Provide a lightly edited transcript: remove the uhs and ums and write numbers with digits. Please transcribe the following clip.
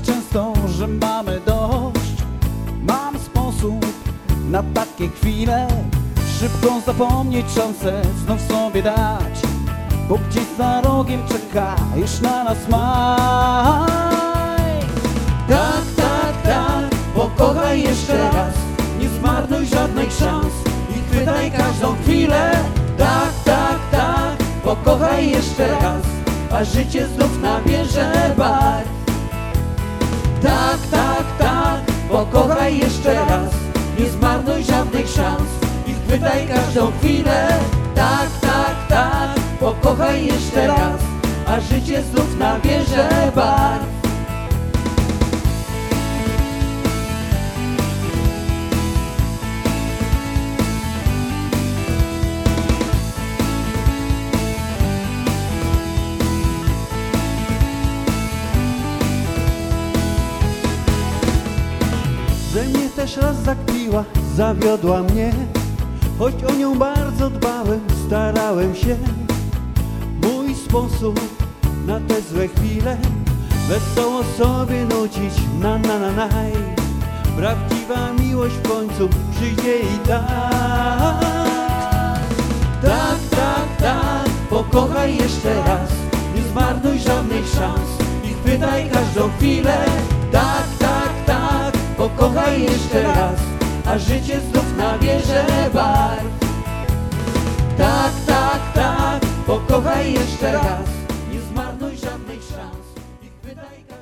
często, że mamy dość. Mam sposób na takie chwile, szybko zapomnieć, szansę znów sobie dać, bo gdzieś za rogiem czeka już na nas maj. Tak, tak, tak, pokochaj jeszcze raz, nie zmarnuj żadnej szans i chwytaj każdą chwilę. Tak, tak, tak, pokochaj jeszcze raz, a życie znów nabierze barw. Tak, tak, tak, pokochaj jeszcze raz, nie zmarnuj żadnych szans i chwytaj każdą chwilę. Tak, tak, tak, pokochaj jeszcze raz, a życie znów nabierze barw. Że mnie też raz zakpiła, zawiodła mnie, choć o nią bardzo dbałem, starałem się. Mój sposób na te złe chwile, wesoło sobie nucić na na na naj. Prawdziwa miłość w końcu przyjdzie i tak. Tak, tak, tak, pokochaj jeszcze raz, nie zmarnuj żadnych szans i chwytaj każdą chwilę. Tak, tak, tak, pokochaj jeszcze raz, a życie znów nabierze barw. Tak, tak, tak, pokochaj jeszcze raz, nie zmarnuj żadnych szans i chwytaj